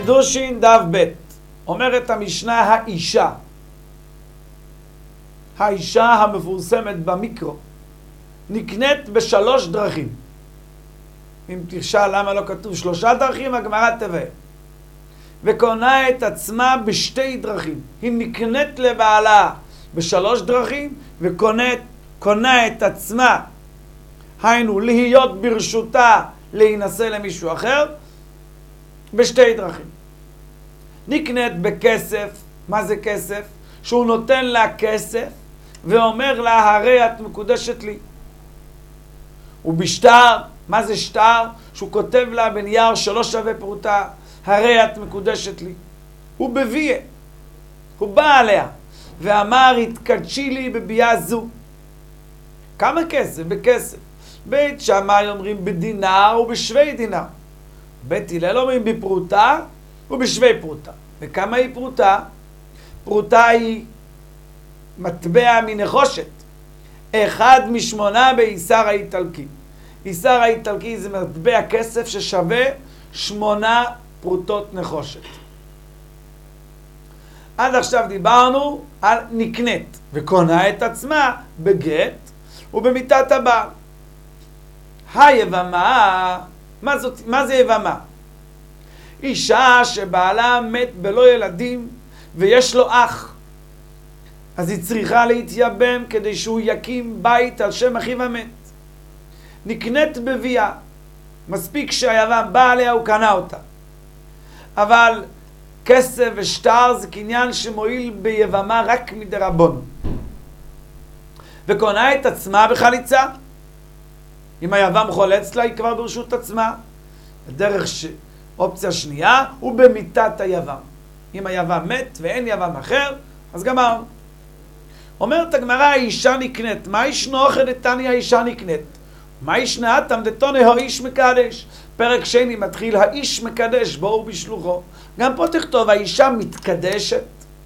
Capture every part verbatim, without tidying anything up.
קידושין דף ב' אומרת המשנה האישה. האישה המפורסמת במיקרו נקנית בשלוש דרכים. אם תשאל למה לא כתוב שלושה דרכים, הגמרא תבהר. וקונה את עצמה בשתי דרכים. היא נקנית לבעלה בשלוש דרכים, וקונה את עצמה, היינו להיות ברשותה להינשא למישהו אחר, בשתי דרכים. נקנית בכסף. מה זה כסף? שהוא נותן לה כסף ואומר לה, הרי את מקודשת לי. ובשטר, מה זה שטר? שהוא כותב לה בנייר שלא שווה פרוטה, הרי את מקודשת לי. הוא בביאה, הוא בא עליה ואמר, התקדשי לי בביאה זו. כמה כסף? בכסף. בית שמאי אומרים בדינר ובשווי דינר. בית הלל אומרים בפרוטה ובשווי פרוטה. וכמה היא פרוטה? פרוטה היא מטבע מנחושת. אחד משמונה באיסר האיטלקי. איסר האיטלקי זה מטבע כסף ששווה שמונה פרוטות נחושת. עד עכשיו דיברנו על נקנית וקונה את עצמה בגט ובמיתת הבעל. היבמה, מה, זאת, מה זה יבמה? אישה שבעלה מת בלא ילדים ויש לו אח, אז היא צריכה להתייבם כדי שהוא יקים בית על שם אחיו המת. נקנית בביאה, מספיק שהיבם בא עליה הוא קנה אותה. אבל כסף ושטר זה קניין שמועיל ביבמה רק מדרבון. וקונה את עצמה בחליצה. אם היבם חולץ לה, היא כבר ברשות עצמה. בדרך ש... אופציה שנייה, הוא במיתת היבם. אם היבם מת ואין יבם אחר, אז גמרנו. אומרת הגמרא, האישה נקנית. מה ישנו אוכל דתני האישה נקנית? מה ישנה אתם דתוני האיש מקדש? פרק שני מתחיל, האיש מקדש, בואו בשלוחו. גם פה תכתוב, האישה מתקדשת.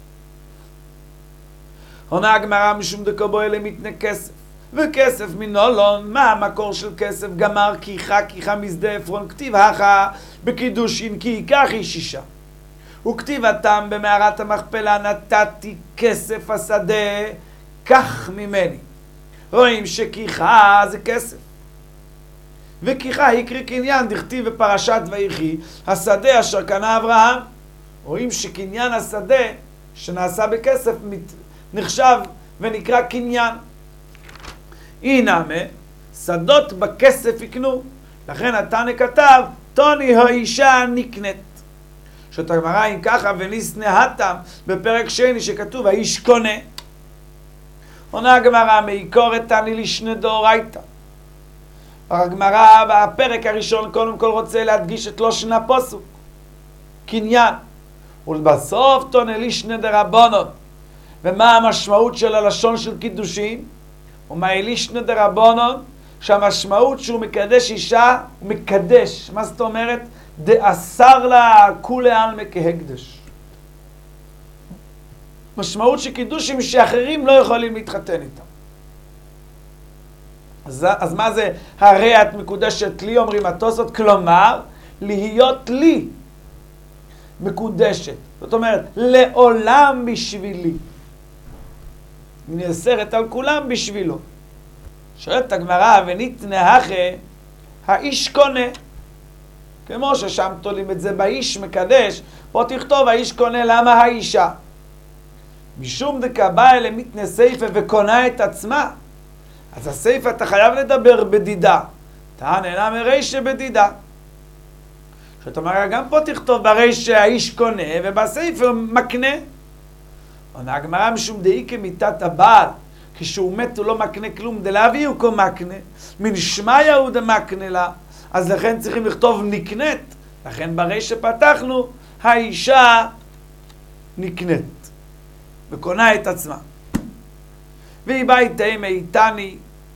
עונה הגמרא, משום דקבו אלה מתנה כסף. וכסף מנולון, מה המקור של כסף? גמר כיחה, כיחה משדה עפרון, כתיב הכה בקידושין, כי ייקח איש אישה. וכתיב התם במערת המכפלה, נתתי כסף השדה, קח ממני. רואים שכיחה זה כסף. וכיחה יקרי קניין, דכתיב בפרשת ויחי, השדה אשר קנה אברהם. רואים שקניין השדה שנעשה בכסף נחשב ונקרא קניין. הנה, שדות בכסף יקנו. לכן התנא כתב, תוני האישה נקנית. שאת הגמרא אם ככה, וניסנה התם בפרק שני שכתוב, האיש קונה. עונה הגמרא, מעיקור תני לשני דאורייתא. הגמרא בפרק הראשון קודם כל רוצה להדגיש את לשון הפסוק, קניין. ולבסוף תוני לשני דרבנן. ומה המשמעות של הלשון של קידושין? ומאלישנה דרבנן, שהמשמעות שהוא מקדש אישה, הוא מקדש. מה זאת אומרת? דאסר לה כולי עלמא כהקדש. משמעות שקידושים שאחרים לא יכולים להתחתן איתם. אז, אז מה זה הרי את מקודשת לי, אומרים התוספות? כלומר, להיות לי מקודשת. זאת אומרת, לעולם בשבילי. נאסרת על כולם בשבילו. שואלת הגמרא, ונתנה הכה, האיש קונה. כמו ששם תולים את זה באיש מקדש, פה תכתוב האיש קונה. למה האישה? משום דקבא אלה מתנה סייפה וקונה את עצמה. אז הסייפה אתה חייב לדבר בדידה. תען אינה מרישה בדידה. זאת אומרת, גם פה תכתוב ברישה האיש קונה, ובסייפה מקנה. עונה הגמרא, משום דאי כמיתת הבעל, כשהוא מת הוא לא מקנה כלום, דלהביא הוא כה מקנה, מן שמיה הוא דמקנה לה. אז לכן צריכים לכתוב נקנית. לכן ברי שפתחנו, האישה נקנית וקונה את עצמה. והיא ביתה מאיתני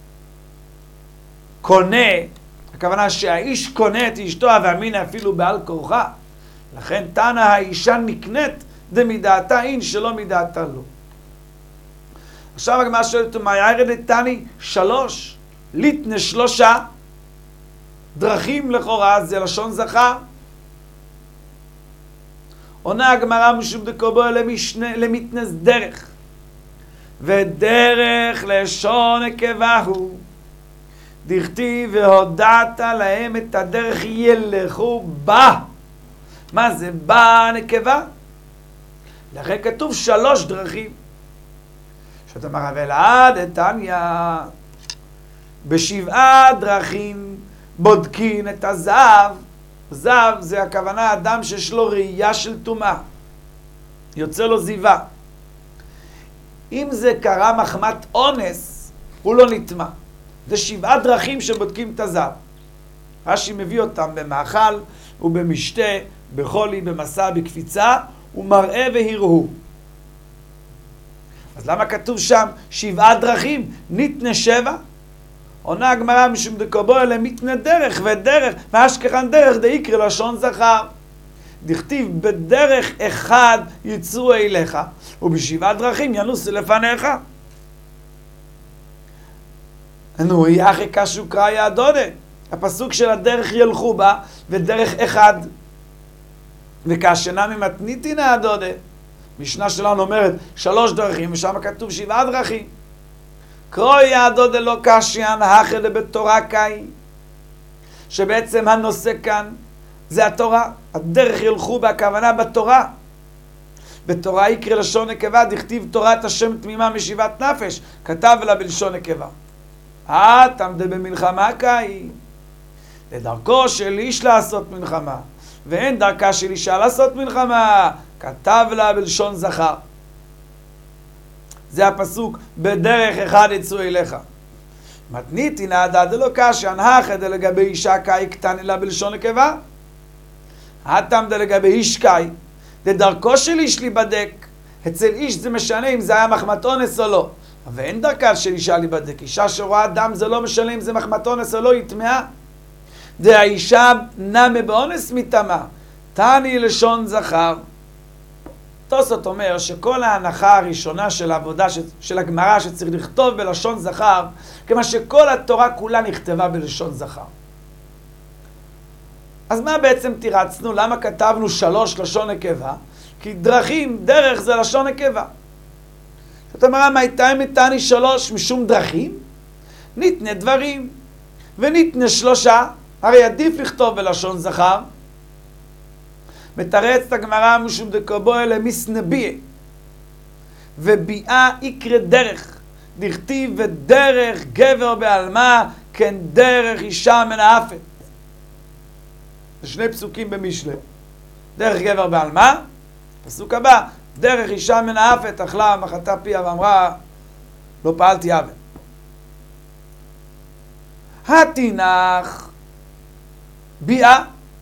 קונה, הכוונה שהאיש קונה את אשתו ואמינה אפילו בעל כורחה. לכן תנא האישה נקנית דמידעתה אין שלא מידעתה לא. עכשיו הגמרא שואלת, מה ירד תני? שלוש, ליתנה שלושה דרכים לכאורה, זה לשון זכר. עונה הגמרא משום דקובו למשנה למתנס דרך. ודרך לשון נקבה הוא. דכתיב והודעת להם את הדרך ילכו בה. מה זה בה נקבה? לכן כתוב שלוש דרכים. שאתה מראה אלעד דתניא, בשבעה דרכים בודקין את הזהב. זהב זה הכוונה אדם שיש לו ראייה של טומאה, יוצא לו זיווה. אם זה קרה מחמת אונס, הוא לא נטמא. זה שבעה דרכים שבודקים את הזהב. רש"י מביא אותם במאכל ובמשתה, בחולי, במסע, בקפיצה, ומראה והרהור. אז למה כתוב שם שבעה דרכים? ניתנה שבע? עונה הגמרא משום דקובו אלה מתנה דרך ודרך, ואשכחן דרך דאיקרא לשון זכר. דכתיב בדרך אחד יצאו אליך, ובשבעה דרכים ינוסו לפניך. נו, יחי קשו קראי הדודה. הפסוק של הדרך ילכו בה, ודרך אחד. וכשנה ממתניתין הדודה. משנה שלנו אומרת שלוש דרכים, ושם כתוב שבעה דרכים. קרוי הדודה לא קשיין הכי בתורה קאי. שבעצם הנושא כאן זה התורה. הדרך ילכו בה, הכוונה בתורה. בתורה יקרא לשון נקבה, דכתיב תורת השם תמימה משיבת נפש. כתב לה בלשון נקבה. אה, תעמדה במלחמה קאי. לדרכו של איש לעשות מלחמה. ואין דרכה של אישה לעשות מלחמה. כתב לה בלשון זכר. זה הפסוק, בדרך אחד יצאו אליך. מתניתין הדדה דלא קשיין הכי דלגבי אישה קאי קטני לה בלשון נקבה. התעמדה לגבי איש קאי. לדרכו של איש להיבדק. אצל איש זה משנה אם זה היה מחמת אונס או לא. ואין דרכה של אישה להיבדק. אישה שרואה דם זה לא משנה אם זה מחמת אונס או לא, היא טמאה. דהאישה נמה באונס מטמאה. תני לשון זכר. תוספות אומר שכל ההנחה הראשונה של העבודה של הגמרא שצריך לכתוב בלשון זכר, כמה שכל התורה כולה נכתבה בלשון זכר. אז מה בעצם תירצנו? למה כתבנו שלוש לשון נקבה? כי דרכים, דרך זה לשון נקבה. זאת אומרת, מה הייתה מתני שלוש משום דרכים? ניתנה דברים וניתנה שלושה. הרי עדיף לכתוב בלשון זכר. מתרצת הגמרא משום דקובו אלה מסנביע. וביאה יקרא דרך. דכתיב ודרך גבר בעלמה, כן דרך אישה מנאפת. זה שני פסוקים במשלי. דרך גבר בעלמה, פסוק הבא, דרך אישה מנאפת, אכלה מחתה פיה ואמרה, לא פעלתי עוול. התינך ביאה.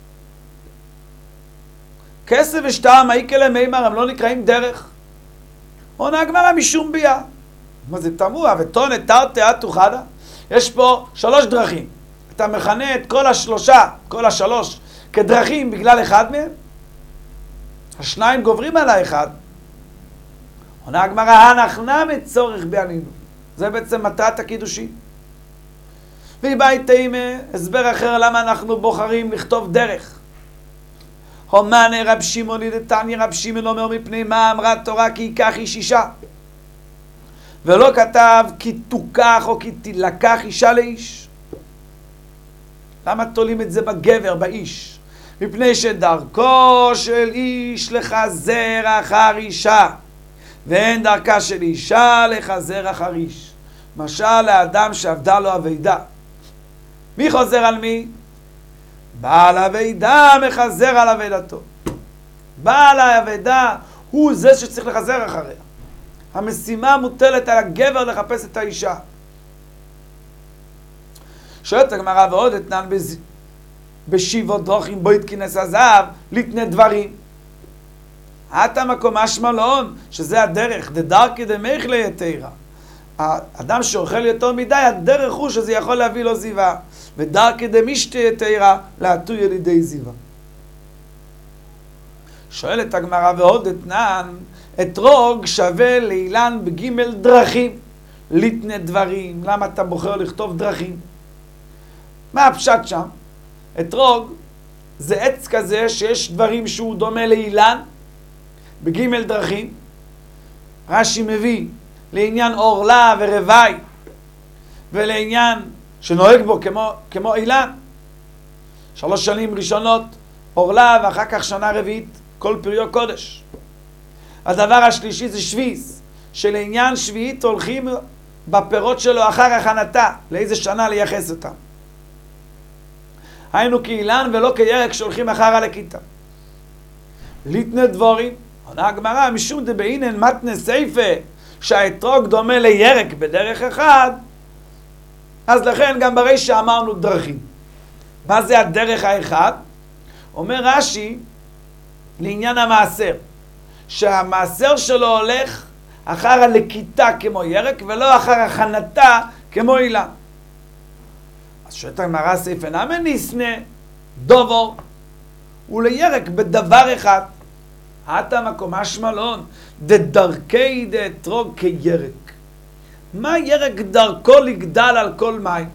כסף ושטעם, איקלה מימר, הם לא נקראים דרך. עונה הגמרא משום ביאה. מה זה תמוה? ותונת תרתי אתו חדה. יש פה שלוש דרכים. אתה מכנה את כל השלושה, כל השלוש, כדרכים בגלל אחד מהם. השניים גוברים על האחד. עונה הגמרא, הנחנה מצורך בענינו. זה בעצם מטרת הקידושין. והיא באה עם הסבר אחר למה אנחנו בוחרים לכתוב דרך. הומנה רב שמעון דתניא, רב שמעון אומר מפני מה אמרה תורה כי ייקח איש אישה. ולא כתב כי תוקח או כי תלקח אישה לאיש. למה תולים את זה בגבר, באיש? מפני שדרכו של איש לחזר אחר אישה, ואין דרכה של אישה לחזר אחר איש. משל לאדם שעבדה לו עבידה. מי חוזר על מי? בעל עבידה מחזר על עבידתו. בעל העבידה הוא זה שצריך לחזר אחריה. המשימה מוטלת על הגבר לחפש את האישה. שואלת הגמרא ועוד אתנן בז... בשיבו דרכים בו יתכנס הזהב לתנה דברים. עתה מקום השמלון, שזה הדרך, דדרכי דמייכלי יתירה. האדם שאוכל יותר מדי, הדרך הוא שזה יכול להביא לו זיווה. ודרכי דמשתי יתירה, להטוי ילידי זיווה. שואלת הגמרא ועוד אתנן, אתרוג שווה לאילן בגימל דרכים. לתנה דברים. למה אתה בוחר לכתוב דרכים? מה הפשט שם? אתרוג זה עץ כזה שיש דברים שהוא דומה לאילן, בגימל דרכים. רש"י מביא לעניין עורלה ורווי, ולעניין שנוהג בו כמו, כמו אילן. שלוש שנים ראשונות עורלה, ואחר כך שנה רביעית כל פריו קודש. הדבר השלישי זה שביעיס, שלעניין שביעית הולכים בפירות שלו אחר הכנתה, לאיזה שנה לייחס אותם. היינו כאילן ולא כירק שהולכים אחר הלקיטה. ליתנה דבורים, עונה הגמרא, משום דבעינן מתנה סייפה, שהאתרוג דומה לירק בדרך אחד, אז לכן גם ברי שאמרנו דרכים. מה זה הדרך האחד? אומר רש"י, לעניין המעשר, שהמעשר שלו הולך אחר הלקיטה כמו ירק, ולא אחר הכנתה כמו אילן. אז שואלת הגמרא סייפה נמי ניסנה דובור, ולירק בדבר אחד. עתה מקום השמלון, דדרכי דאתרוג כירק. מה ירק דרכו לגדל על כל מים?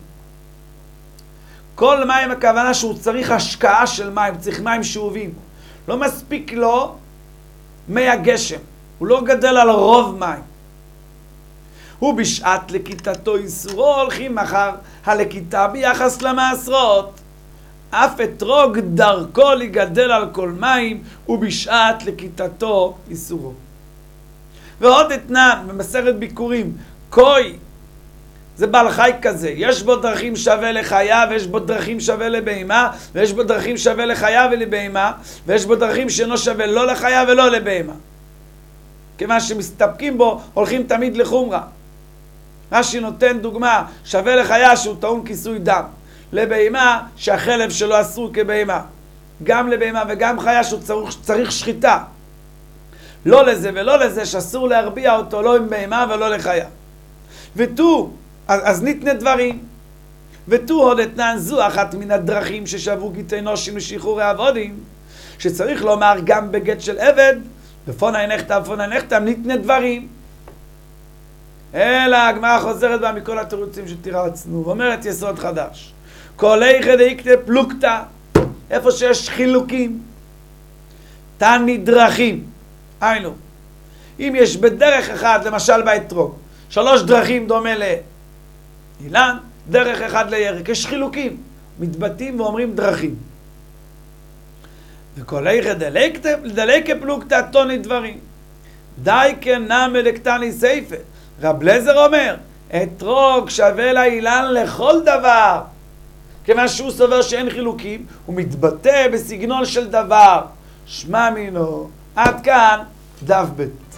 כל מים הכוונה שהוא צריך השקעה של מים, צריך מים שאובים. לא מספיק לו מי הגשם, הוא לא גדל על רוב מים. הוא בשעת לקיטתו איסורו הולכים אחר הלקיטה ביחס למעשרות. אף אתרוג דרכו לגדל על כל מים ובשעת לקיטתו איסורו. ועוד אתנן במסכת ביקורים, קוי זה בעל חי כזה, יש בו דרכים שווה לחיה ויש בו דרכים שווה לבהמה, ויש בו דרכים שווה לחיה ולבהמה, ויש בו דרכים שאינו שווה לא לחיה ולא לבהמה. כיוון שמסתפקים בו הולכים תמיד לחומרה. רש"י נותן דוגמה, שווה לחיה שהוא טעון כיסוי דם, לבהמה שהחלב שלו אסור כבהמה, גם לבהמה וגם חיה שהוא צריך, צריך שחיטה. לא לזה ולא לזה שאסור להרביע אותו לא עם בהמה ולא לחיה. ותו, אז, אז ניתנה דברים. ותו עוד אתנן זו אחת מן הדרכים ששבו גיטי נושים לשחרורי עבודים, שצריך לומר גם בגט של עבד, בפונה הנחתם, בפונה הנחתם, ניתנה דברים. אלא הגמרא חוזרת בה מכל התירוצים שתירצנו, ואומרת יסוד חדש. כל איכא דאיקטה פלוגתא, איפה שיש חילוקים, תני דרכים. היינו, אם יש בדרך אחד, למשל באתרוג, שלוש דרכים דומה לאילן, דרך אחד לירק, יש חילוקים, מתבטאים ואומרים דרכים. וכל איכא דאיקטה פלוגתא תני דברים. די כנמי דקתני סייפה. רב לזר אומר, אתרוג שווה לאילן לכל דבר. כיוון שהוא סובר שאין חילוקים, הוא מתבטא בסגנון של דבר. שמע מינו, עד כאן דף ב'.